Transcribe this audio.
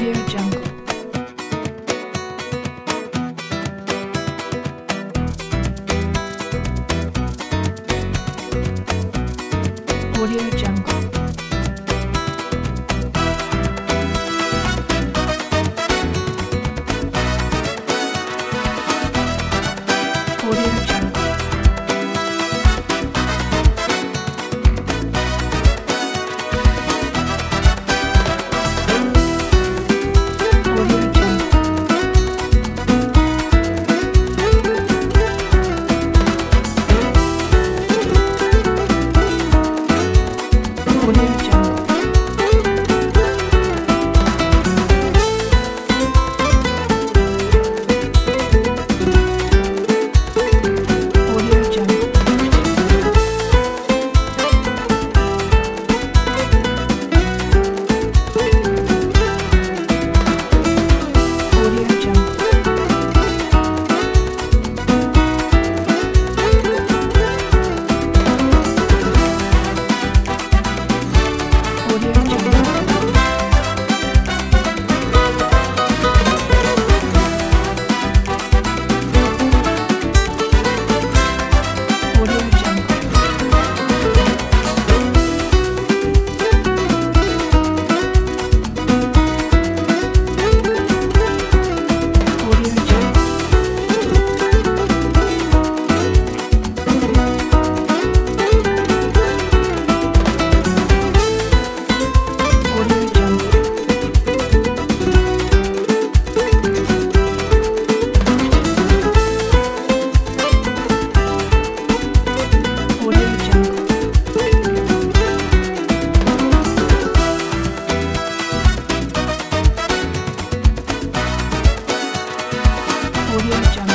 Audio Jungle. Audio Jungle. Audio Jungle. Audio Jungle. Audio Jungle. Audio Jungle. Audio Jungle. Audio Jungle. Audio Jungle. Audio Jungle. Audio Jungle. Audio Jungle.